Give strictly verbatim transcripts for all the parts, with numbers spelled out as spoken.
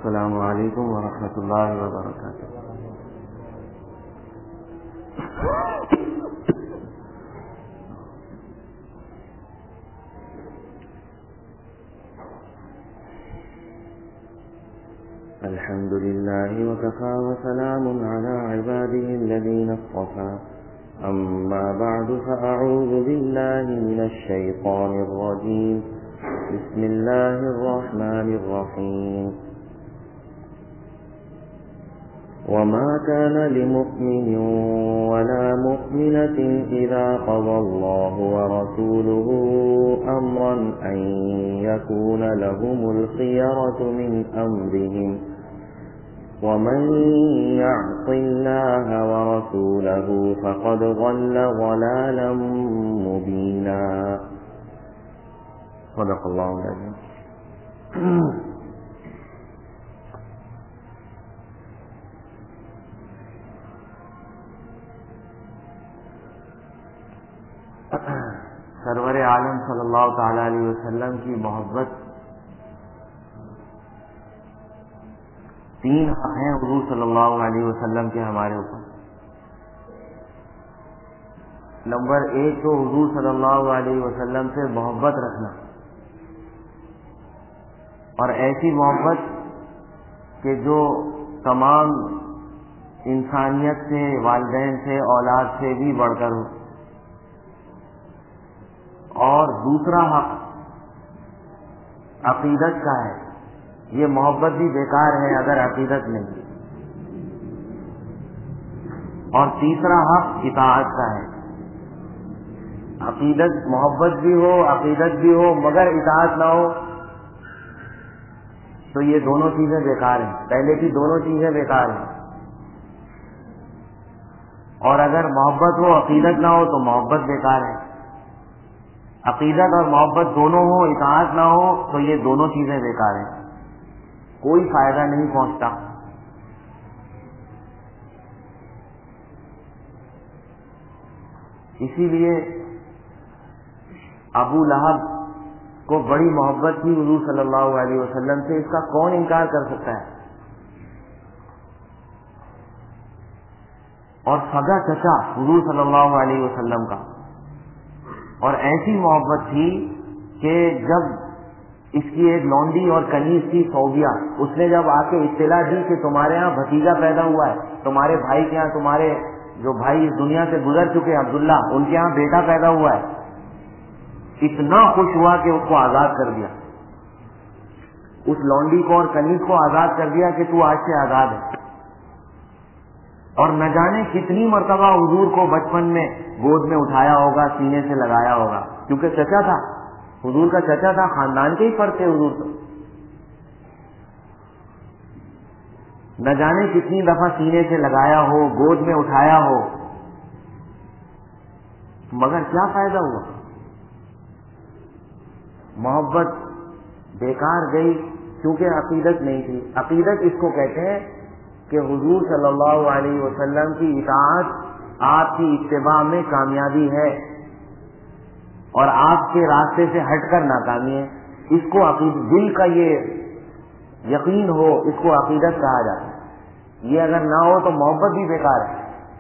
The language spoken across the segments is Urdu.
السلام علیکم ورحمۃ اللہ وبرکاتہ. الحمد لله وكفى وسلام على عباده الذين اصطفى. أما بعد فأعوذ بالله من الشيطان الرجيم. بسم الله الرحمن الرحيم. وما كان لمؤمن ولا مؤمنة إذا قضى الله ورسوله أمرا أن يكون لهم الخيرة من أمرهم ومن يعص الله ورسوله فقد ضل ضلالا مبينا. صدق الله العظيم. سرور عالم صلی اللہ تعالی علیہ وسلم کی محبت تین حق ہیں حضور صلی اللہ علیہ وسلم کے ہمارے اوپر. نمبر ایک تو حضور صلی اللہ علیہ وسلم سے محبت رکھنا، اور ایسی محبت کہ جو تمام انسانیت سے، والدین سے، اولاد سے بھی بڑھ کر ہو. اور دوسرا حق عقیدت کا ہے. یہ محبت بھی بیکار ہے اگر عقیدت نہیں. اور تیسرا حق اطاعت کا ہے. عقیدت محبت بھی ہو، عقیدت بھی ہو، مگر اطاعت نہ ہو تو یہ دونوں چیزیں بیکار ہیں. پہلے کی دونوں چیزیں بیکار ہیں. اور اگر محبت ہو، عقیدت نہ ہو تو محبت بیکار ہے. عقیدت اور محبت دونوں ہو، اطاعت نہ ہو تو یہ دونوں چیزیں بیکار ہیں. کوئی فائدہ نہیں پہنچتا. اسی لیے ابو لہب کو بڑی محبت تھی حضور صلی اللہ علیہ وسلم سے. اس کا کون انکار کر سکتا ہے؟ اور سگا چچا حضور صلی اللہ علیہ وسلم کا. اور ایسی محبت تھی کہ جب اس کی ایک لونڈی اور کنیز تھی صوبیہ، اس نے جب آ کے اطلاع دی کہ تمہارے ہاں بھتیجا پیدا ہوا ہے، تمہارے بھائی کے ہاں، تمہارے جو بھائی اس دنیا سے گزر چکے عبداللہ، ان کے ہاں بیٹا پیدا ہوا ہے، اتنا خوش ہوا کہ اس کو آزاد کر دیا. اس لونڈی کو اور کنیز کو آزاد کر دیا کہ تو آج سے آزاد ہے. اور نہ جانے کتنی مرتبہ حضور کو بچپن میں گود میں اٹھایا ہوگا، سینے سے لگایا ہوگا، کیونکہ چچا تھا، حضور کا چچا تھا، خاندان کے ہی فرد تھے حضور تو. نہ جانے کتنی دفعہ سینے سے لگایا ہو، گود میں اٹھایا ہو، مگر کیا فائدہ ہوا؟ محبت بیکار گئی کیونکہ عقیدت نہیں تھی. عقیدت اس کو کہتے ہیں کہ حضور صلی اللہ علیہ وسلم کی اطاعت آپ کی اتباع میں کامیابی ہے اور آپ کے راستے سے ہٹ کر ناکامی ہے. اس کو عقیدت، دل کا یہ یقین ہو، اس کو عقیدت کہا جاتا ہے. یہ اگر نہ ہو تو محبت بھی بیکار ہے.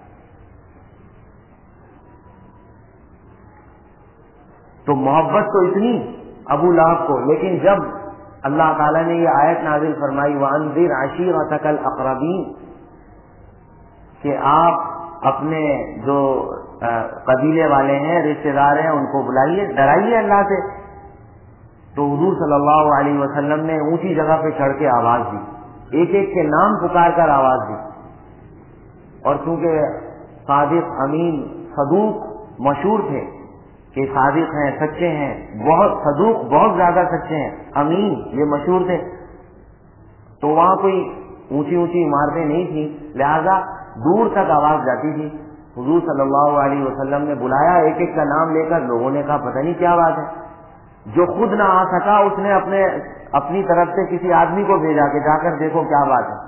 تو محبت تو اتنی ابو لہب کو، لیکن جب اللہ تعالیٰ نے یہ آیت نازل فرمائی وَأَنذِرْ عَشِيرَتَكَ الْأَقْرَبِينَ، کہ آپ اپنے جو قبیلے والے ہیں، رشتے دار ہیں، ان کو بلائیے، ڈرائیے اللہ سے. تو حضور صلی اللہ علیہ وسلم نے اونچی جگہ پہ چڑھ کے آواز دی، ایک ایک کے نام پکار کر آواز دی. اور چونکہ صادق، امین، صدوق مشہور تھے کہ صادق ہیں، سچے ہیں، بہت صدوق، بہت زیادہ سچے ہیں، امین یہ مشہور تھے. تو وہاں کوئی اونچی اونچی عمارتیں نہیں تھیں، لہذا دور تک آواز جاتی تھی. حضور صلی اللہ علیہ وسلم نے بلایا ایک ایک کا نام لے کر. لوگوں نے کہا پتہ نہیں کیا بات ہے. جو خود نہ آ سکا اس نے اپنے اپنی طرف سے کسی آدمی کو بھیجا کہ جا کر دیکھو کیا بات ہے.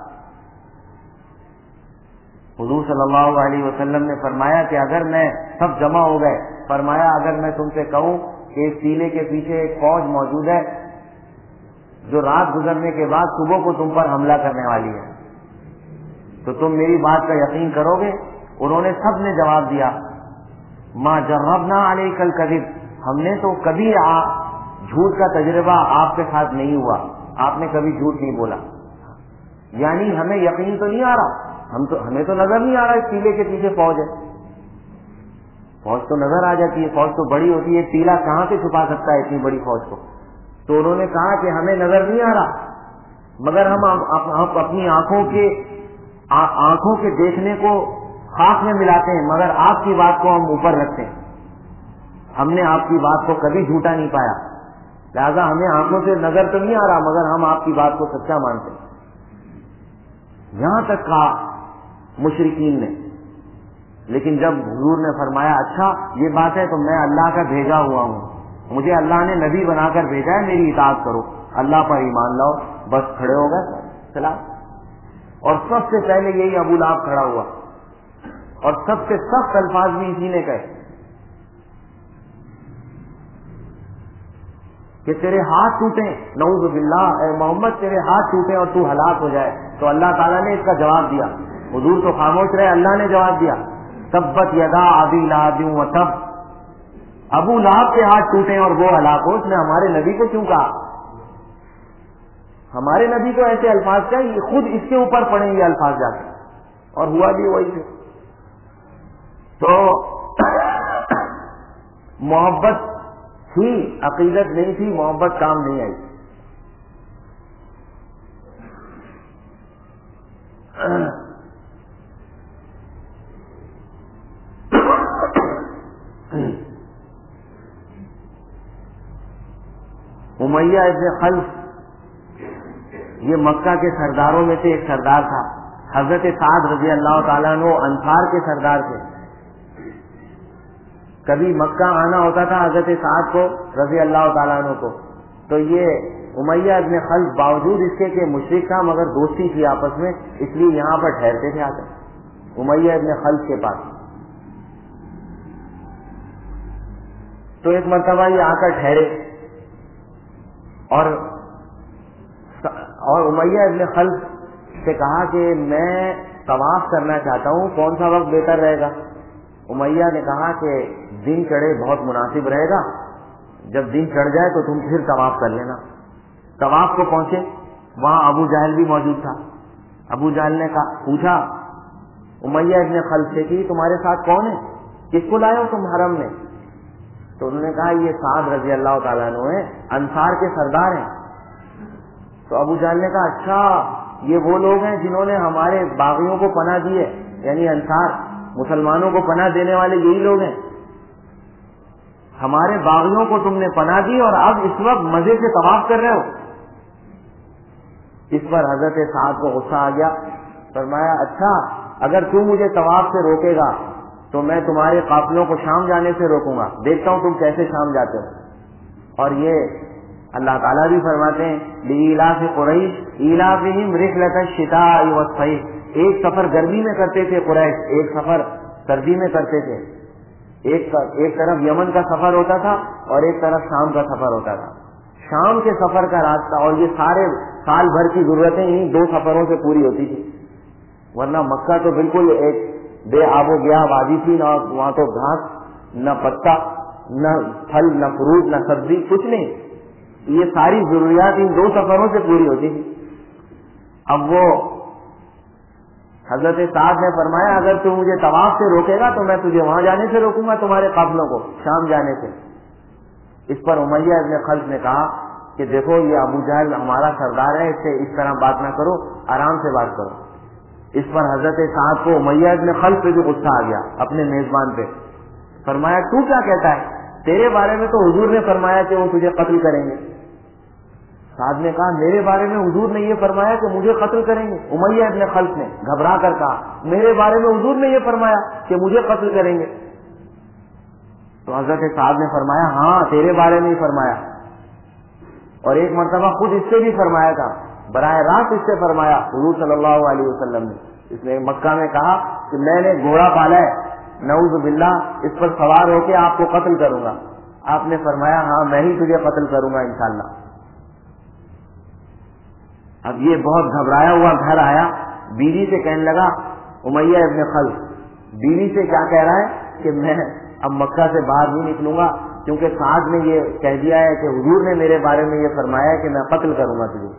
حضور صلی اللہ علیہ وسلم نے فرمایا کہ اگر میں سب جمع ہو گئے، فرمایا اگر میں تم سے کہوں کہ اس ٹیلے کے پیچھے ایک فوج موجود ہے، جو رات گزرنے کے بعد صبح کو تم پر حملہ کرنے والی ہے، تو تم میری بات کا یقین کرو گے؟ انہوں نے سب نے جواب دیا ما جربنا علیک الکذب، ہم نے تو کبھی جھوٹ کا تجربہ آپ کے ساتھ نہیں ہوا، آپ نے کبھی جھوٹ نہیں بولا، یعنی ہمیں یقین تو نہیں آ رہا، ہم تو ہمیں تو نظر نہیں آ رہا اس ٹیلے کے پیچھے فوج ہے۔ فوج تو نظر آ جاتی ہے، فوج تو بڑی ہوتی ہے، ٹیلا کہاں سے چھپا سکتا ہے اتنی بڑی فوج کو؟ تو انہوں نے کہا کہ ہمیں نظر نہیں آ رہا، مگر ہم اپنی آنکھوں کے آنکھوں کے دیکھنے کو خاک میں ملاتے ہیں، مگر آپ کی بات کو ہم اوپر رکھتے ہیں، ہم نے آپ کی بات کو کبھی جھوٹا نہیں پایا، لہذا ہمیں آنکھوں سے نظر تو نہیں آ رہا مگر ہم آپ کی بات کو سچا مانتے ہیں۔ یہاں تک کہا مشرکین نے، لیکن جب حضور نے فرمایا اچھا یہ بات ہے تو میں اللہ کا بھیجا ہوا ہوں، مجھے اللہ نے نبی بنا کر بھیجا ہے، میری اطاعت کرو، اللہ پر ایمان لاؤ، بس کھڑے ہو گئے چلا۔ اور سب سے پہلے یہی ابو لہب کھڑا ہوا اور سب سے سخت الفاظ بھی اسی نے کہے کہ تیرے ہاتھ ٹوٹیں، نعوذ باللہ، اے محمد تیرے ہاتھ ٹوٹیں اور تو ہلاک ہو جائے۔ تو اللہ تعالیٰ نے اس کا جواب دیا، حضور تو خاموش رہے، اللہ نے جواب دیا تبت یدا ابی لہب وتب، ابو لہب کے ہاتھ ٹوٹیں اور وہ ہلاک ہو۔ اس نے ہمارے نبی کو کیوں کہا؟ ہمارے نبی کو ایسے الفاظ کیا، خود اس کے اوپر پڑیں یہ الفاظ جا کے، اور ہوا بھی وہی تھے۔ تو محبت تھی، عقیدت نہیں تھی، محبت کام نہیں آئی۔ امیہ ابن خلف یہ مکہ کے سرداروں میں سے ایک سردار تھا، حضرت سعد رضی اللہ تعالیٰ عنہ انصار کے سردار تھے۔ کبھی مکہ آنا ہوتا تھا حضرت سعد کو رضی اللہ تعالیٰ عنہ کو، تو یہ امیہ ابن خلف باوجود اس کے کہ مشرک تھا مگر دوستی تھی آپس میں، اس لیے یہاں پر ٹھہرتے تھے آتے امیہ ابن خلف کے پاس۔ تو ایک مرتبہ یہ آ کر ٹھہرے اور اور امیہ ابن خلف سے کہا کہ میں طواف کرنا چاہتا ہوں، کون سا وقت بہتر رہے گا؟ امیہ نے کہا کہ دن چڑھے بہت مناسب رہے گا، جب دن چڑھ جائے تو تم پھر طواف کر لینا۔ طواف کو پہنچے، وہاں ابو جہل بھی موجود تھا۔ ابو جہل نے کہا پوچھا امیہ ابن خلف سے کہ تمہارے ساتھ کون ہے، کس کو لائے ہو تم حرم میں؟ تو انہوں نے کہا یہ سعد رضی اللہ تعالیٰ عنہ ہیں، انصار کے سردار ہیں۔ تو ابو جہل نے کہا اچھا یہ وہ لوگ ہیں جنہوں نے ہمارے باغیوں کو پناہ دی ہے، یعنی انصار مسلمانوں کو پناہ دینے والے یہی لوگ ہیں، ہمارے باغیوں کو تم نے پناہ دی اور اب اس وقت مزے سے طواف کر رہے ہو۔ اس پر حضرت سعد کو غصہ آ گیا، فرمایا اچھا اگر تم مجھے طواف سے روکے گا تو میں تمہارے قافلوں کو شام جانے سے روکوں گا، دیکھتا ہوں تم کیسے شام جاتے ہو۔ اور یہ اللہ تعالیٰ بھی فرماتے ہیں لإیلاف قریش ایلافہم رحلۃ الشتاء والصیف، ایک سفر گرمی میں کرتے تھے قریش، ایک سفر سردی میں کرتے تھے، ایک ایک طرف یمن کا سفر ہوتا تھا اور ایک طرف شام کا سفر ہوتا تھا۔ شام کے سفر کا راستہ اور یہ سارے سال بھر کی ضرورتیں انہیں دو سفروں سے پوری ہوتی تھی، ورنہ مکہ تو بالکل ایک بے آب و گیا وادی تھی، نہ وہاں تو گھاس نہ پتا نہ پھل نہ فروٹ نہ سبزی کچھ نہیں، یہ ساری ضروریات ان دو سفروں سے پوری ہوتی تھی۔ اب وہ حضرت سعد نے فرمایا اگر تو مجھے طواف سے روکے گا تو میں تجھے وہاں جانے سے روکوں گا، تمہارے قافلوں کو شام جانے سے۔ اس پر امیہ ابن خلف نے کہا کہ دیکھو یہ ابو جہل ہمارا سردار ہے، اس سے اس طرح بات نہ کرو، آرام سے بات کرو۔ اس پر حضرت سعد کو امیہ ابن خلف پہ بھی غصہ آ گیا اپنے میزبان پہ، فرمایا تو کیا کہتا ہے، تیرے بارے میں تو حضور نے فرمایا کہ وہ تجھے قتل کریں گے۔ سعد نے کہا میرے بارے میں حضور نے یہ فرمایا کہ مجھے قتل کریں گے؟ امیہ ابن خلف نے گھبرا کر کہا میرے بارے میں حضور نے یہ فرمایا کہ مجھے قتل کریں گے؟ تو حضرت سعد نے فرمایا ہاں تیرے بارے میں ہی فرمایا، اور ایک مرتبہ خود اس سے بھی فرمایا تھا، براہ راست اس سے فرمایا حضور صلی اللہ علیہ وسلم نے۔ اس نے مکہ میں کہا کہ میں نے گھوڑا پالا ہے، نعوذ باللہ اس پر سوار ہو کے آپ کو قتل کروں گا۔ آپ نے فرمایا ہاں میں ہی تجھے قتل کروں گا انشاءاللہ۔ اب یہ بہت گھبرایا ہوا گھر آیا، بیوی سے کہنے لگا، امیہ ابن خلف بیوی سے کیا کہہ رہا ہے کہ میں اب مکہ سے باہر نہیں نکلوں گا، کیونکہ سعد نے یہ کہہ دیا ہے کہ حضور نے میرے بارے میں یہ فرمایا ہے کہ میں قتل کروں گا تجھے۔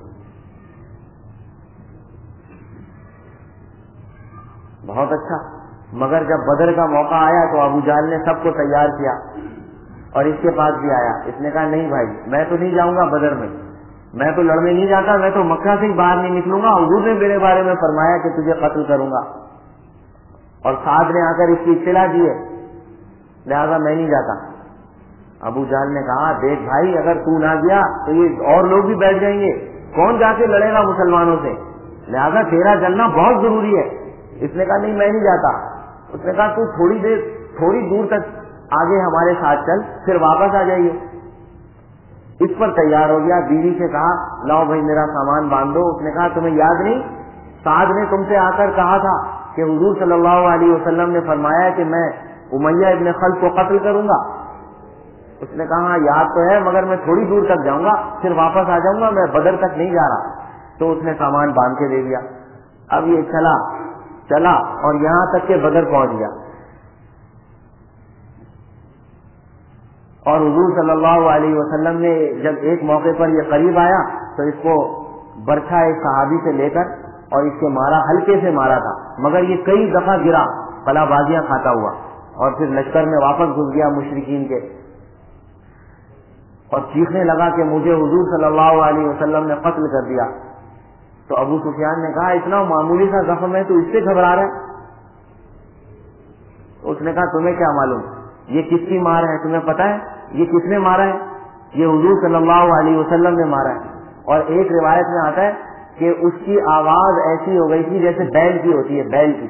بہت اچھا، مگر جب بدر کا موقع آیا تو ابو جہل نے سب کو تیار کیا اور اس کے پاس بھی آیا، اس نے کہا نہیں بھائی میں تو نہیں جاؤں گا بدر میں، میں تو لڑنے نہیں جاتا، میں تو مکہ سے ہی باہر نہیں نکلوں گا، حضور نے میرے بارے میں فرمایا کہ تجھے قتل کروں گا، اور سعد نے آ کر اس کی اطلاع دی ہے، لہذا میں نہیں جاتا۔ ابو جہل نے کہا دیکھ بھائی اگر تو نہ گیا تو یہ اور لوگ بھی بیٹھ جائیں گے، کون جا کے لڑے گا مسلمانوں سے، لہذا تیرا جلنا بہت ضروری ہے۔ اس نے کہا نہیں میں نہیں جاتا۔ اس نے کہا تو تھوڑی دیر تھوڑی دور تک آگے ہمارے ساتھ چل، پھر واپس آ جائیے۔ اس پر تیار ہو گیا، بیوی سے کہا لاؤ بھائی میرا سامان باندھ دو۔ اس نے کہا تمہیں یاد نہیں سعد نے تم سے آ کر کہا تھا کہ حضور صلی اللہ علیہ وسلم نے فرمایا کہ میں امیہ ابن خلف کو قتل کروں گا؟ اس نے کہا یاد تو ہے مگر میں تھوڑی دور تک جاؤں گا پھر واپس آ جاؤں گا، میں بدر تک نہیں جا رہا۔ تو اس نے سامان باندھ کے دے دیا۔ اب یہ چلا چلا اور یہاں تک کہ بدر پہنچ گیا، اور حضور صلی اللہ علیہ وسلم نے جب ایک موقع پر یہ قریب آیا تو اس کو برچھا ایک صحابی سے لے کر اور اس کے مارا، ہلکے سے مارا تھا، مگر یہ کئی دفعہ گرا پلا بازیاں کھاتا ہوا، اور پھر لشکر میں واپس گھس گیا مشرکین کے، اور چیخنے لگا کہ مجھے حضور صلی اللہ علیہ وسلم نے قتل کر دیا۔ تو ابو سفیان نے کہا اتنا معمولی سا زخم ہے تو اس سے گھبرا رہا ہے؟ اس نے کہا تمہیں کیا معلوم یہ کس کی مار ہے، تمہیں پتا ہے یہ کس نے مارا ہے؟ یہ حضور صلی اللہ علیہ وسلم نے مارا ہے۔ اور ایک روایت میں آتا ہے کہ اس کی آواز ایسی ہو گئی تھی جیسے بیل کی ہوتی ہے، بیل کی۔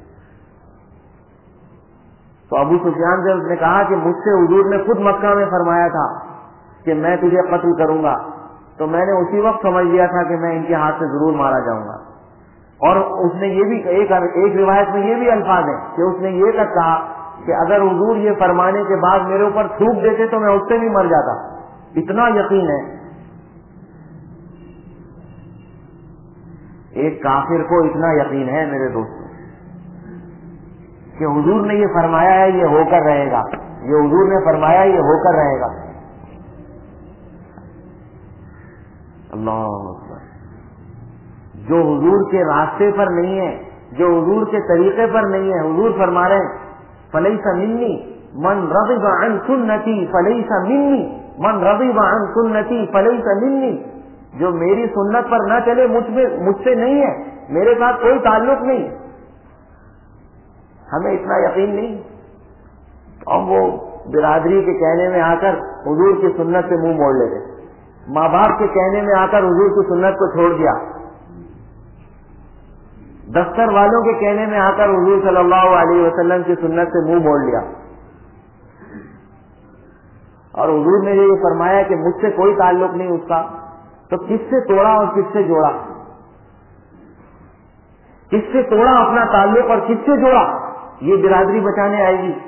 تو ابو سفیان سے اس نے کہا کہ مجھ سے حضور نے خود مکہ میں فرمایا تھا کہ میں تجھے قتل کروں گا، تو میں نے اسی وقت سمجھ لیا تھا کہ میں ان کے ہاتھ سے ضرور مارا جاؤں گا۔ اور اس نے یہ بھی ایک ایک روایت میں یہ بھی الفاظ ہیں کہ اس نے یہ تک کہا کہ اگر حضور یہ فرمانے کے بعد میرے اوپر تھوک دیتے تو میں اس سے بھی مر جاتا، اتنا یقین ہے۔ ایک کافر کو اتنا یقین ہے میرے دوستوں کہ حضور نے یہ فرمایا ہے یہ ہو کر رہے گا، یہ حضور نے فرمایا یہ ہو کر رہے گا۔ اللہ اکبر۔ جو حضور کے راستے پر نہیں ہے، جو حضور کے طریقے پر نہیں ہے، حضور فرما رہے ہیں فلیس منی من رغب عن سنتی فلیس منی من رغب عن سنتی فلیس منی، جو میری سنت پر نہ چلے مجھ میں مجھ سے نہیں ہے، میرے ساتھ کوئی تعلق نہیں۔ ہمیں اتنا یقین نہیں، ہم وہ برادری کے کہنے میں آ کر حضور کی سنت سے منہ موڑ لیتے، ماں باپ کے کہنے میں آ کر حضور کی سنت کو چھوڑ دیا، دفتر والوں کے کہنے میں آ کر حضور صلی اللہ علیہ وسلم کی سنت سے منہ موڑ لیا، اور حضور نے یہ فرمایا کہ مجھ سے کوئی تعلق نہیں اس کا، تو کس سے توڑا اور کس سے جوڑا؟ کس سے توڑا اپنا تعلق اور کس سے جوڑا؟ یہ برادری بچانے آئے گی،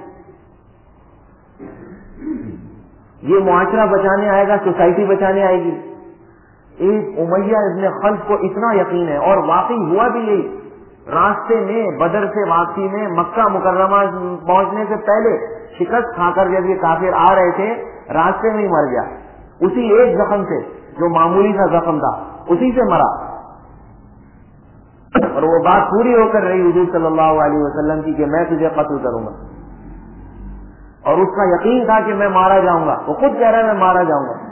یہ معاشرہ بچانے آئے گا، سوسائٹی بچانے آئے گی۔ ایک امیہ ابن خلف کو اتنا یقین ہے، اور واقعی ہوا بھی یہی، راستے میں بدر سے واپسی میں مکہ مکرمہ پہنچنے سے پہلے شکست کھا کر جب یہ کافر آ رہے تھے راستے میں ہی مر گیا، اسی ایک زخم سے جو معمولی سا زخم تھا اسی سے مرا، اور وہ بات پوری ہو کر رہی حضور صلی اللہ علیہ وسلم کی کہ میں تجھے قتل کروں گا، اور اس کا یقین تھا کہ میں مارا جاؤں گا، وہ خود کہہ رہا ہے میں مارا جاؤں گا۔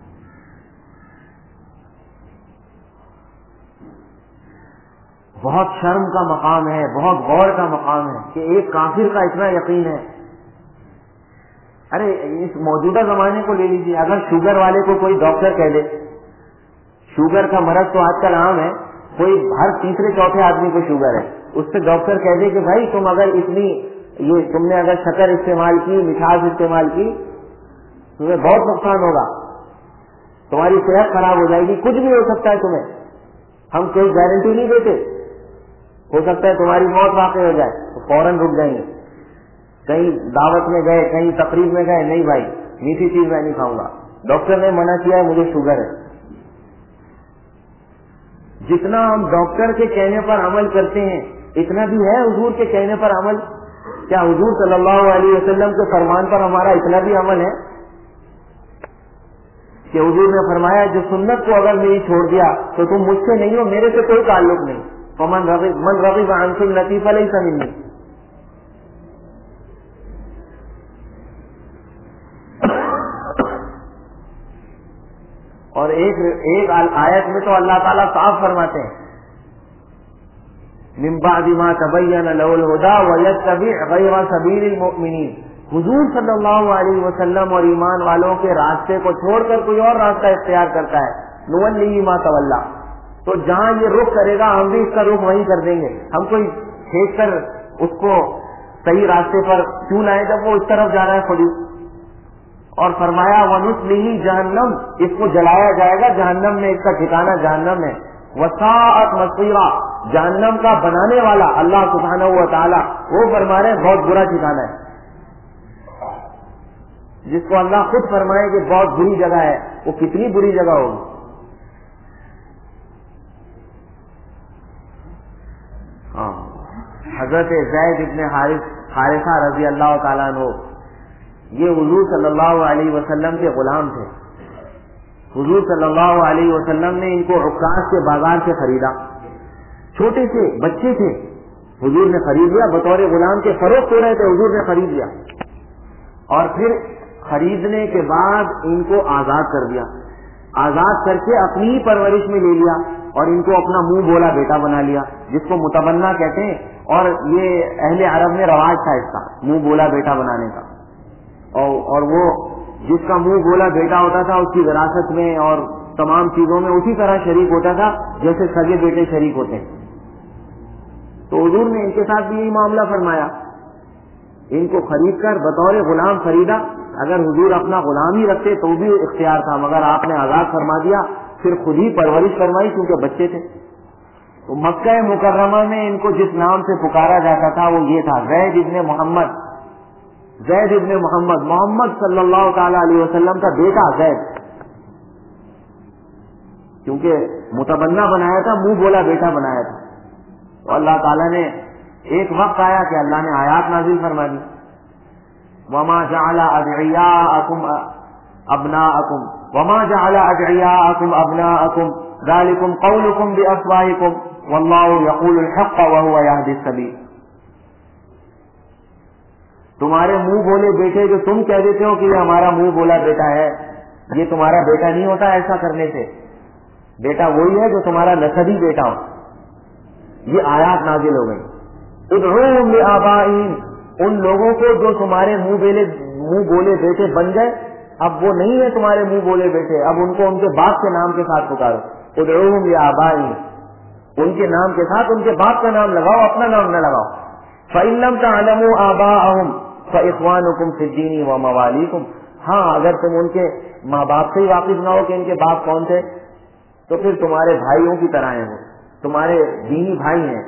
بہت شرم کا مقام ہے، بہت غور کا مقام ہے کہ ایک کافر کا اتنا یقین ہے۔ ارے اس موجودہ زمانے کو لے لیجیے، اگر شوگر والے کو کوئی ڈاکٹر کہہ دے، شوگر کا مرض تو آج کل عام ہے، کوئی ہر تیسرے چوتھے آدمی کو شوگر ہے، اس سے ڈاکٹر کہہ دے کہ بھائی تم اگر اتنی یہ تم نے اگر شکر استعمال کی، مٹھاس استعمال کی، تمہیں بہت نقصان ہوگا، تمہاری صحت خراب ہو جائے گی، کچھ بھی ہو سکتا ہے تمہیں، ہم کوئی گارنٹی نہیں دیتے، ہو سکتا ہے تمہاری موت واقع ہو جائے، تو فوراً رک جائیں گے۔ کہیں دعوت میں گئے، کہیں تقریب میں گئے، نہیں بھائی میٹھی چیز میں نہیں کھاؤں گا، ڈاکٹر نے منع کیا ہے، مجھے شوگر ہے۔ جتنا ہم ڈاکٹر کے کہنے پر عمل کرتے ہیں اتنا بھی ہے حضور کے کہنے پر عمل؟ کیا حضور صلی اللہ علیہ وسلم کے فرمان پر ہمارا اتنا بھی عمل ہے کہ حضور نے فرمایا جو سنت کو اگر میری چھوڑ دیا تو تم مجھ سے نہیں ہو، میرے سے کوئی تعلق نہیں. فمن رغب من رغب عن سنتی فلیس منی. اور ایک ایک آیت میں تو اللہ تعالیٰ صاف فرماتے ہیں من بعد ما تبین له الهدى ويتبع غیر سبیل المؤمنین. حضور صلی اللہ علیہ وسلم اور ایمان والوں کے راستے کو چھوڑ کر کوئی اور راستہ اختیار کرتا ہے نولیہ ما تولی، تو جہاں یہ رخ کرے گا ہم بھی اس کا رخ وہیں کر دیں گے. ہم کوئی کھینچ کر اس کو صحیح راستے پر کیوں لائیں جب وہ اس طرف جا رہا ہے خود ہی. اور فرمایا وَنُصْلِهِ جہنم، اس کو جلایا جائے گا جہنم میں، اس کا ٹھکانہ جہنم ہے. وَسَاءَتْ مَصِيرًا، جہنم کا بنانے والا اللہ سبحانہ و تعالی وہ فرما رہے ہیں بہت برا ٹھکانہ ہے. جس کو اللہ خود فرمائے کہ بہت بری جگہ ہے، وہ کتنی بری جگہ ہوگی. ہاں، حضرت زید ابن حارث حارثہ رضی اللہ تعالیٰ عنہ یہ حضور صلی اللہ علیہ وسلم کے غلام تھے. حضور صلی اللہ علیہ وسلم نے ان کو عکاظ کے بازار سے خریدا. چھوٹے سے بچے تھے، حضور نے خرید لیا بطور غلام کے. فروخت ہو رہے تھے، حضور نے خرید لیا. اور پھر خریدنے کے بعد ان کو آزاد کر دیا. آزاد کر کے اپنی ہی پرورش میں لے لیا اور ان کو اپنا منہ بولا بیٹا بنا لیا، جس کو متبنہ کہتے ہیں. اور یہ اہل عرب میں رواج تھا اس کا، منہ بولا بیٹا بنانے کا. اور اور وہ جس کا منہ بولا بیٹا ہوتا تھا اس کی وراثت میں اور تمام چیزوں میں اسی طرح شریک ہوتا تھا جیسے سگے بیٹے شریک ہوتے ہیں. تو حضور نے ان کے ساتھ بھی یہی معاملہ فرمایا. ان کو خرید کر بطور غلام خریدا. اگر حضور اپنا غلام ہی رکھتے تو بھی اختیار تھا، مگر آپ نے آزاد فرما دیا. پھر خود ہی پرورش فرمائی کیونکہ بچے تھے. تو مکہ مکرمہ میں ان کو جس نام سے پکارا جاتا تھا وہ یہ تھا، زید ابن محمد. زید ابن محمد، محمد صلی اللہ تعالی علیہ وسلم کا بیٹا زید، کیونکہ متبنہ بنایا تھا، منہ بولا بیٹا بنایا تھا. تو اللہ تعالیٰ نے ایک وقت آیا کہ اللہ نے آیات نازل فرما دی. وما جعل ادعیاءکم ابناءکم وما جعل ادعیاءکم ابناءکم ذالکم قولکم بافواہکم واللہ یقول الحق وہو یہدی السبیل. تمہارے منہ بولے بیٹے جو تم کہہ دیتے ہو کہ یہ ہمارا منہ بولا بیٹا ہے، یہ تمہارا بیٹا نہیں ہوتا. ایسا کرنے سے بیٹا وہی ہے جو تمہارا نسبی بیٹا ہو. یہ آیات نازل ہو گئی. ادعوہم لآبائہم، ان لوگوں کو جو تمہارے منہ بولے منہ بولے بیٹے بن گئے، اب وہ نہیں ہے تمہارے منہ بولے بیٹے، اب ان کو ان کے باپ کے نام کے ساتھ پکارو. ادعوہم لآبائہم، ان کے نام کے ساتھ ان کے باپ کا نام لگاؤ، اپنا نام نہ لگاؤ. فإن لم تعلموا آباءهم فإخوانكم في الدين ومواليكم. ہاں، اگر تم ان کے ماں باپ سے ہی واقف نہ ہو کہ ان کے باپ کون تھے تو پھر تمہارے بھائیوں کی طرح ہیں، وہ تمہارے دینی بھائی ہیں.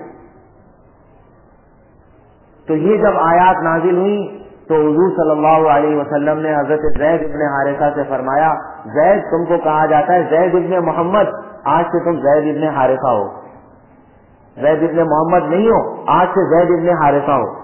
تو یہ جب آیات نازل ہوئی تو حضور صلی اللہ علیہ وسلم نے حضرت زید ابن حارثہ سے فرمایا، زید تم کو کہا جاتا ہے زید ابن محمد، آج سے تم زید ابن حارثہ ہو. زید ابن محمد نہیں ہو، آج سے زید ابن حارثہ ہو.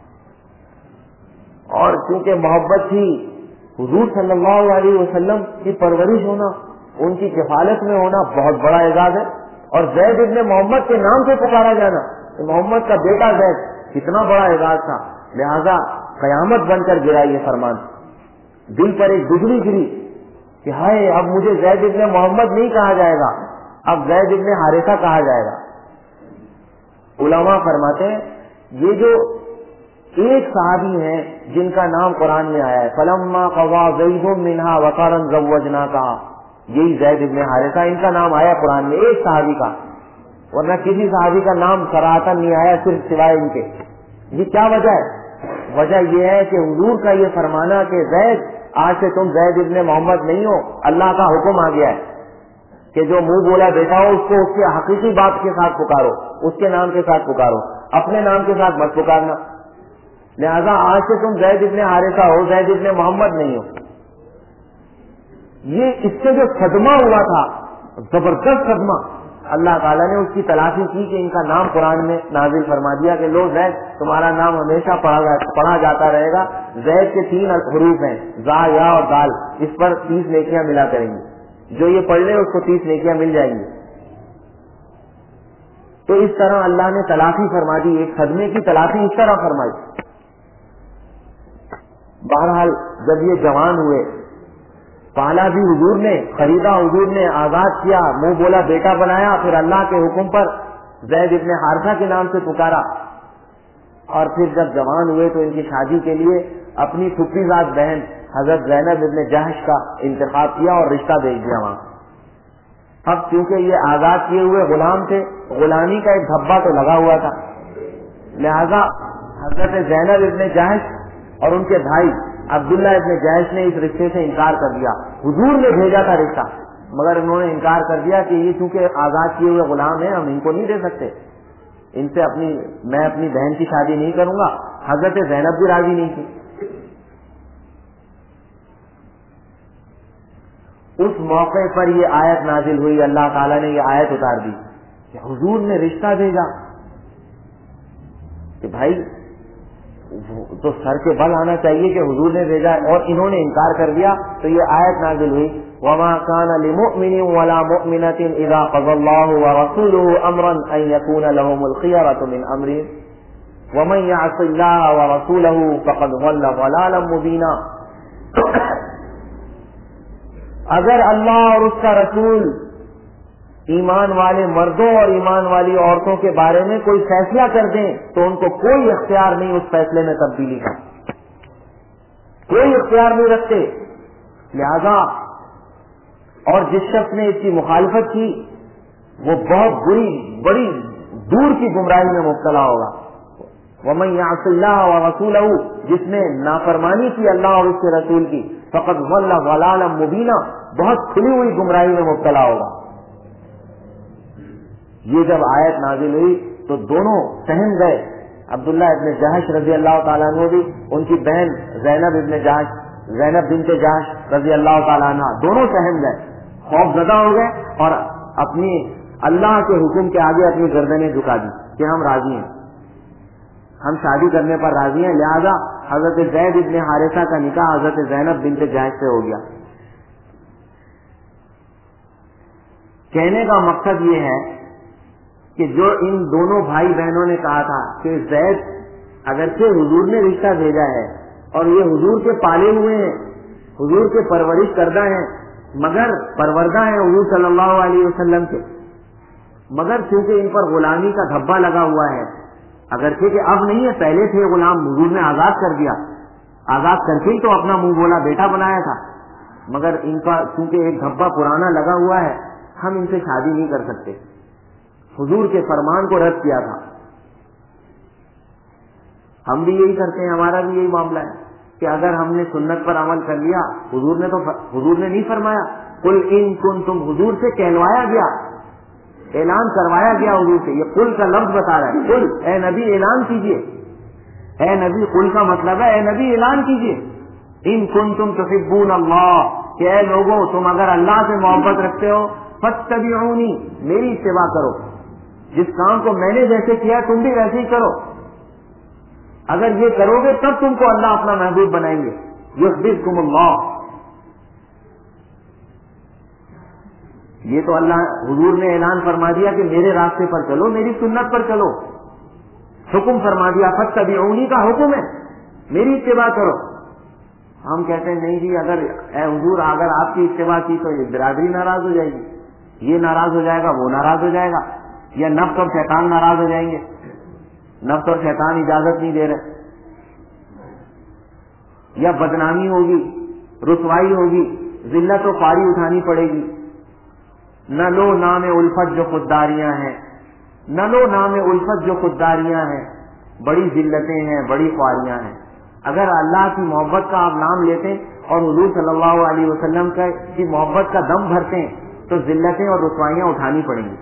اور کیونکہ محبت تھی، حضور صلی اللہ علیہ وسلم کی پرورش ہونا، ان کی کفالت میں ہونا بہت بڑا اعزاز ہے. اور زید ابن محمد کے نام سے پکارا جانا، محمد کا بیٹا زید، کتنا بڑا اعزاز تھا. لہذا قیامت بن کر گرا یہ فرمان. دل پر ایک بجلی گری کہ ہائے، اب مجھے زید ابن محمد نہیں کہا جائے گا، اب زید ابن حارثہ کہا جائے گا. علماء فرماتے ہیں یہ جو ایک صحابی ہیں جن کا نام قرآن میں آیا ہے، فلما قضى زید منها وطرا زوجناکها، یہی زید ابن حارثہ، ان کا نام آیا قرآن میں، ایک صحابی کا. ورنہ کسی صحابی کا نام صراحتاً نہیں آیا صرف سوائے ان کے. یہ کیا وجہ ہے؟ وجہ یہ ہے کہ حضور کا یہ فرمانا کہ زید آج سے تم زید ابن محمد نہیں ہو، اللہ کا حکم آ گیا ہے کہ جو منہ بولا بیٹا ہو اس کو اس کے حقیقی باپ کے ساتھ پکارو، اس کے نام کے ساتھ پکارو، اپنے نام کے ساتھ مت پکارنا. لہذا آج سے تم زید ابن حارثہ ہو، زید ابن محمد نہیں ہو. یہ اس سے جو صدمہ ہوا تھا، زبردست صدمہ، اللہ تعالیٰ نے اس کی تلافی کی کہ ان کا نام قرآن میں نازل فرما دیا کہ لو زید تمہارا نام ہمیشہ پڑھا پڑھا جاتا رہے گا. زید کے تین حروف ہیں زا یا اور دال, اس پر تیس نیکیاں ملا کریں گی, جو یہ پڑھ لے اس کو تیس نیکیاں مل جائیں گی. تو اس طرح اللہ نے تلافی فرما دی, ایک صدمے کی تلافی اس طرح فرمائی. بہرحال جب یہ جوان ہوئے, پالا بھی حضور نے, خریدا حضور نے, آزاد کیا, منہ بولا بیٹا بنایا, پھر اللہ کے حکم پر زید ابن حارثہ کے نام سے پکارا, اور پھر جب جوان ہوئے تو ان کی شادی کے لیے اپنی پھپھی زاد بہن حضرت زینب ابن جہش کا انتخاب کیا اور رشتہ بھیج دیا وہاں. اب کیونکہ یہ آزاد کیے ہوئے غلام تھے, غلامی کا ایک دھبا تو لگا ہوا تھا, لہذا حضرت زینب ابن جہش اور ان کے بھائی عبداللہ ابن جہش نے اس رشتے سے انکار کر دیا. حضور نے بھیجا تھا رشتہ, مگر انہوں نے انکار کر دیا کہ یہ چونکہ آزاد کیے ہوئے غلام ہیں, ہم ان کو نہیں دے سکتے, ان سے اپنی میں اپنی بہن کی شادی نہیں کروں گا. حضرت زینب بھی راضی نہیں تھی. اس موقع پر یہ آیت نازل ہوئی, اللہ تعالیٰ نے یہ آیت اتار دی کہ حضور نے رشتہ بھیجا کہ بھائی تو سر کے بل آنا چاہیے کہ حضور نے بھیجا, اور انہوں نے انکار کر دیا. تو یہ آیت نازل ہوئی وما كان لمؤمن ولا مؤمنة اذا قضى الله ورسوله امرا ان يكون لهم الخيرة من امرهم ومن يعص الله ورسوله فقد ضل ضلالا مبينا. اگر اللہ اور اس کا رسول ایمان والے مردوں اور ایمان والی عورتوں کے بارے میں کوئی فیصلہ کر دیں تو ان کو کوئی اختیار نہیں اس فیصلے میں تبدیلی کا, کوئی اختیار نہیں رکھتے. لہذا اور جس شخص نے اس کی مخالفت کی وہ بہت بری بڑی دور کی گمراہی میں مبتلا ہوگا. ومن یعص اللہ ورسولہ, جس نے نافرمانی کی اللہ اور اس کے رسول کی, فقد ضل ضلالا مبینا, بہت کھلی ہوئی گمراہی میں مبتلا ہوگا. یہ جب آیت نازل ہوئی تو دونوں سہم گئے, عبداللہ ابن جہش رضی اللہ تعالیٰ عنہ بھی, ان کی بہن زینب ابن جہش زینب بنت جہش رضی اللہ تعالیٰ عنہ, دونوں سہم گئے, خوف زدہ ہو گئے اور اپنی اللہ کے حکم کے آگے اپنی گردنیں جھکا دی کہ ہم راضی ہیں, ہم شادی کرنے پر راضی ہیں. لہذا حضرت زید ابن حارثہ کا نکاح حضرت زینب بنت جہش سے ہو گیا. کہنے کا مقصد یہ ہے کہ جو ان دونوں بھائی بہنوں نے کہا تھا کہ زید اگرچہ حضور نے رشتہ بھیجا ہے اور یہ حضور کے پالے ہوئے ہیں, حضور کے پرورش کردہ ہیں, مگر پروردہ ہیں حضور صلی اللہ علیہ وسلم کے, مگر چونکہ ان پر غلامی کا دھبا لگا ہوا ہے, اگرچہ کہ اب نہیں ہے, پہلے تھے غلام, حضور نے آزاد کر دیا, آزاد کر کے ہی تو اپنا منہ بولا بیٹا بنایا تھا, مگر ان کا چونکہ ایک دھبا پرانا لگا ہوا ہے, ہم ان سے شادی نہیں کر سکتے. حضور کے فرمان کو رد کیا تھا. ہم بھی یہی کرتے ہیں, ہمارا بھی یہی معاملہ ہے کہ اگر ہم نے سنت پر عمل کر لیا, حضور نے تو حضور نے نہیں فرمایا قل ان کنتم, حضور سے کہلوایا گیا, اعلان کروایا گیا حضور سے. یہ قل کا لفظ بتا رہا ہے, قل اے نبی اعلان کیجئے, اے نبی, قل کا مطلب ہے اے نبی اعلان کیجئے, ان کنتم تحبون اللہ, کہ اے لوگوں تم اگر اللہ سے محبت رکھتے ہو, فاتبعونی, میری اتباع کرو, جس کام کو میں نے جیسے کیا تم بھی ویسے ہی کرو. اگر یہ کرو گے تب تم کو اللہ اپنا محبوب بنائیں گے. یحببکم اللہ, یہ تو اللہ حضور نے اعلان فرما دیا کہ میرے راستے پر چلو, میری سنت پر چلو, حکم فرما دیا, فاتبعونی کا حکم ہے, میری اتباع کرو. ہم کہتے ہیں نہیں جی, اگر اے حضور اگر آپ کی اتباع کی تو یہ برادری ناراض ہو جائے گی, یہ ناراض ہو جائے گا, وہ ناراض ہو جائے گا, یا نفس اور شیطان ناراض ہو جائیں گے, نفس اور شیطان اجازت نہیں دے رہے, یا بدنامی ہوگی, رسوائی ہوگی, ذلت و خواری اٹھانی پڑے گی. نہ لو نام الفت جو خودداریاں ہیں, نہ لو نام الفت جو خودداریاں ہیں, بڑی ذلتیں ہیں, بڑی خواریاں ہیں. اگر اللہ کی محبت کا آپ نام لیتے اور حضور صلی اللہ علیہ وسلم کی محبت کا دم بھرتے ہیں تو ذلتیں اور رسوائیاں اٹھانی پڑیں گی.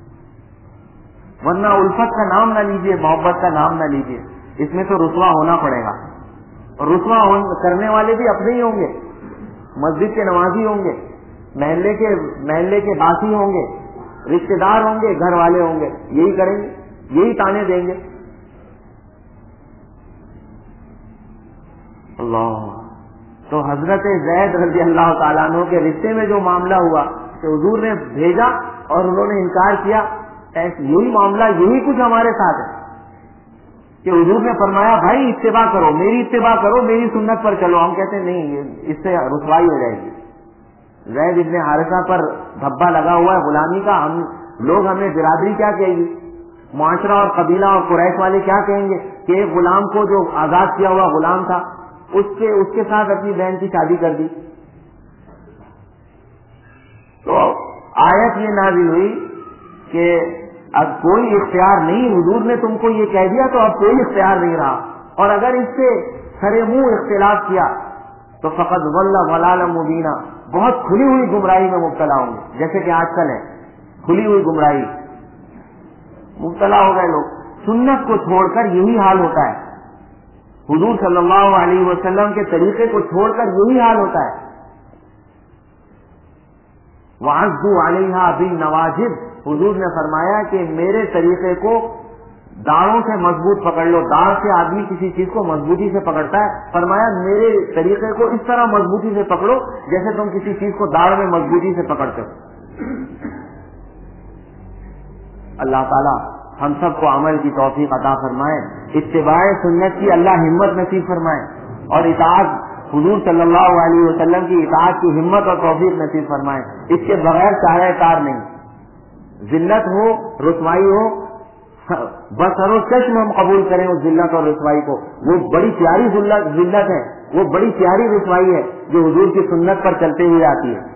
ورنہ الفت کا نام نہ لیجیے, محبت کا نام نہ لیجیے, اس میں تو رسوا ہونا پڑے گا. اور رسوا کرنے والے بھی اپنے ہی ہوں گے, مسجد کے نمازی ہوں گے, محلے کے محلے کے باسی ہوں گے, رشتے دار ہوں گے، گھر والے ہوں گے، یہی کریں گے، یہی تانے دیں گے. اللہ. تو حضرت زید رضی اللہ تعالیٰ عنہ کے رشتے میں جو معاملہ ہوا کہ حضور نے بھیجا اور انہوں نے انکار کیا، یہی معاملہ یہی کچھ ہمارے ساتھ ہے کہ حضور نے فرمایا بھائی اتباع کرو، میری اتباع کرو، میری سنت پر چلو. ہم کہتے ہیں نہیں، اس سے رسوائی ہو جائے گی. زید ابن حارثہ پر دھبا لگا ہوا ہے غلامی کا، ہم لوگ ہمیں برادری کیا کہے گی، معاشرہ اور قبیلہ اور قریش والے کیا کہیں گے کہ ایک غلام کو جو آزاد کیا ہوا غلام تھا اس کے اس کے ساتھ اپنی بہن کی شادی کر دی. تو آیت یہ نازل ہوئی کہ اب کوئی اختیار نہیں، حضور نے تم کو یہ کہہ دیا تو اب کوئی اختیار نہیں رہا، اور اگر اس سے سرے منہ اختلاف کیا تو فقط ضل ضلالا مبینا، بہت کھلی ہوئی گمراہی میں مبتلا ہوں گے. جیسے کہ آج کل ہے کھلی ہوئی گمراہی مبتلا ہو گئے لوگ. سنت کو چھوڑ کر یہی حال ہوتا ہے، حضور صلی اللہ علیہ وسلم کے طریقے کو چھوڑ کر یہی حال ہوتا ہے. وَعَضُّوا عَلَيْهَا بِالنَّوَاجِذِ، حضور نے فرمایا کہ میرے طریقے کو داڑوں سے مضبوط پکڑ لو. داڑ سے آدمی کسی چیز کو مضبوطی سے پکڑتا ہے، فرمایا میرے طریقے کو اس طرح مضبوطی سے پکڑو جیسے تم کسی چیز کو داڑ میں مضبوطی سے پکڑتے ہو. اللہ تعالی ہم سب کو عمل کی توفیق عطا فرمائے، اتباع سنت کی اللہ ہمت نصیب فرمائے، اور اطاعت حضور صلی اللہ علیہ وسلم کی اطاعت کی ہمت اور توفیق نصیب فرمائے. اس کے بغیر چارہ کار نہیں. ذلت ہو، رسوائی ہو، بسر و چشم ہم قبول کریں اس ذلت اور رسوائی کو. وہ بڑی پیاری ذلت ہے، وہ بڑی پیاری رسوائی ہے جو حضور کی سنت پر چلتے ہوئے آتی ہے.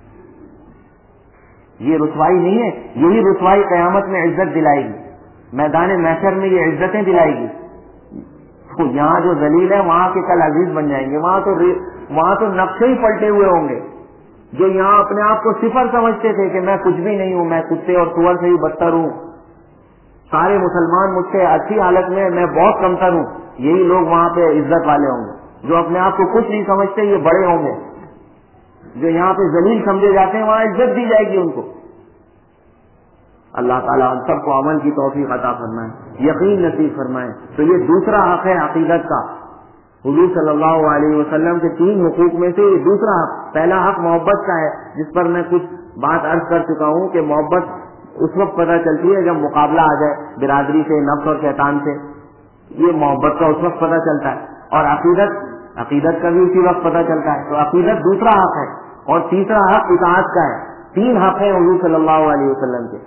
یہ رسوائی نہیں ہے، یہی رسوائی قیامت میں عزت دلائے گی، میدان محشر میں یہ عزتیں دلائے گی. تو یہاں جو ذلیل ہے وہاں کے کل عزیز بن جائیں گے. وہاں تو وہاں تو نقشے ہی پلٹے ہوئے ہوں گے. جو یہاں اپنے آپ کو صفر سمجھتے تھے کہ میں کچھ بھی نہیں ہوں، میں کتے اور سور سے بھی بدتر ہوں، سارے مسلمان مجھ سے اچھی حالت میں، میں بہت کمتر ہوں، یہی لوگ وہاں پہ عزت والے ہوں گے. جو اپنے آپ کو کچھ نہیں سمجھتے یہ بڑے ہوں گے. جو یہاں پہ ذلیل سمجھے جاتے ہیں وہاں عزت دی جائے گی ان کو. اللہ تعالیٰ ہم سب کو عمل کی توفیق عطا فرمائے، یقین نصیب فرمائے. تو یہ دوسرا حق ہے عقیدت کا. حضور صلی اللہ علیہ وسلم کے تین حقوق میں سے یہ دوسرا حق. پہلا حق محبت کا ہے، جس پر میں کچھ بات عرض کر چکا ہوں کہ محبت اس وقت پتہ چلتی ہے جب مقابلہ آ جائے برادری سے، نفس اور شیطان سے. یہ محبت کا اس وقت پتہ چلتا ہے. اور عقیدت عقیدت کا بھی اسی وقت پتہ چلتا ہے. تو عقیدت دوسرا حق ہے. اور تیسرا حق اطاعت کا ہے. تین حق ہیں حضور صلی اللہ علیہ وسلم کے.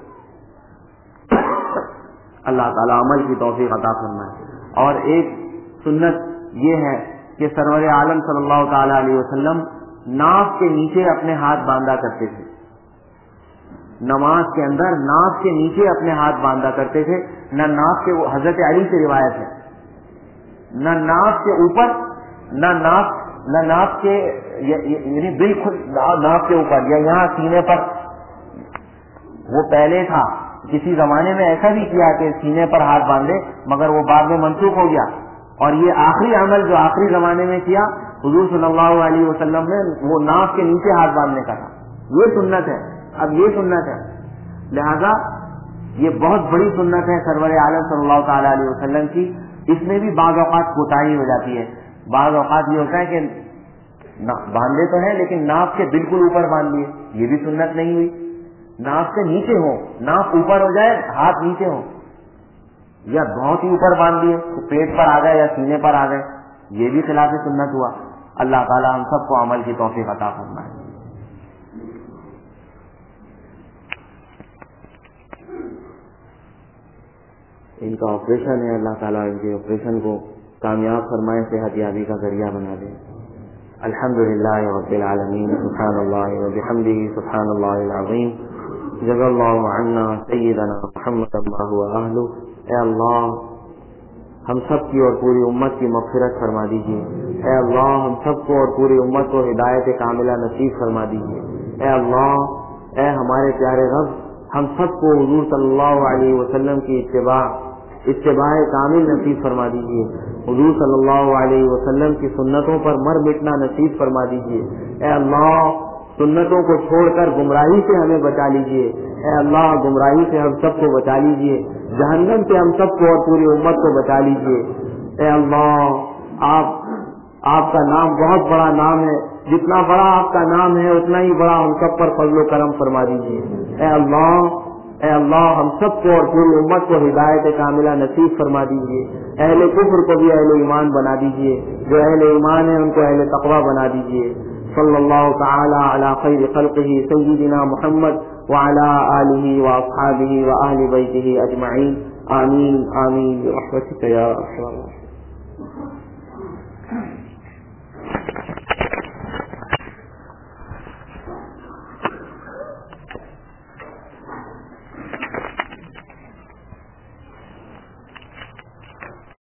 اللہ تعالیٰ عمل کی توفیق عطا فرمائے. اور ایک سنت یہ ہے کہ سرور عالم صلی اللہ تعالیٰ علیہ وسلم ناف کے نیچے اپنے ہاتھ باندھا کرتے تھے. نماز کے اندر ناف کے نیچے اپنے ہاتھ باندھا کرتے تھے. نہ ناف کے، وہ حضرت علی سے روایت ہے، نہ ناف کے اوپر، نہ ناف نہ ناف کے یعنی بالکل ناف کے اوپر یا یہاں سینے پر. وہ پہلے تھا، کسی زمانے میں ایسا بھی کیا کہ سینے پر ہاتھ باندھے، مگر وہ بعد میں منسوخ ہو گیا. اور یہ آخری عمل جو آخری زمانے میں کیا حضور صلی اللہ علیہ وسلم نے، وہ ناف کے نیچے ہاتھ باندھنے کا تھا. یہ سنت ہے. اب یہ سنت ہے، لہذا یہ بہت بڑی سنت ہے سرور عالم صلی اللہ تعالی علیہ وسلم کی. اس میں بھی بعض اوقات کوتاہی ہو جاتی ہے. بعض اوقات یہ ہوتا ہے کہ باندھے تو ہیں لیکن ناف کے بالکل اوپر باندھ لیے، یہ بھی سنت نہیں ہوئی. ناف سے نیچے ہو، ناف اوپر ہو جائے، ہاتھ نیچے ہو، یا بہت ہی اوپر باندھ لیے تو پیٹ پر آ گئے یا سینے پر آ گئے، یہ بھی خلاف سنت ہوا. اللہ تعالی ہم سب کو عمل کی توفیق عطا فرمائے. ان کا آپریشن ہے، اللہ تعالیٰ ان کے آپریشن کو کامیاب فرمائے، صحت یابی کا ذریعہ بنا دے. الحمدللہ رب العالمین، سبحان اللہ وبحمدہ، سبحان اللہ العظیم، جزا اللہ عنا سیدنا محمد ما هو اہلہ. اے اللہ ہم سب کی اور پوری امت کی مغفرت فرما دیجیے. اے اللہ ہم سب کو اور پوری امت کو ہدایت کاملہ نصیب فرما دیجیے. اے اللہ، اے ہمارے پیارے رب، ہم سب کو حضور صلی اللہ علیہ وسلم کی اتباع اتباع کامل نصیب فرما دیجیے. حضور صلی اللہ علیہ وسلم کی سنتوں پر مر مٹنا نصیب فرما دیجیے. اے اللہ سنتوں کو چھوڑ کر گمراہی سے ہمیں بچا لیجیے. اے اللہ گمراہی سے ہم سب کو بچا لیجیے, جہنم سے ہم سب کو اور پوری امت کو بچا لیجیے. اے اللہ آپ آپ کا نام بہت بڑا نام ہے, جتنا بڑا آپ کا نام ہے اتنا ہی بڑا ہم سب پر فضل و کرم فرما دیجیے. اے اللہ اے اللہ ہم سب کو اور پوری امت کو ہدایت کاملہ نصیب فرما دیجیے. اہل کفر کو بھی اہل ایمان بنا دیجیے, جو اہل ایمان ہیں ان کو اہل تقوی بنا دیجیے. صلی اللہ تعالی علی خیر خلقہ سیدنا محمد وعلی آلہ واصحابہ واہل بیتہ اجمعین. آمین آمین برحمتک یا ارحم الراحمین.